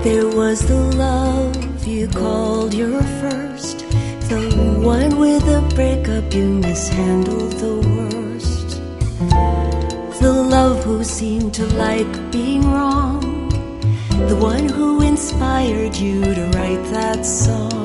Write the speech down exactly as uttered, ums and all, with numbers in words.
There was the love you called your first, the one with a breakup you mishandled the worst. The love who seemed to like being wrong, the one who inspired you to write that song.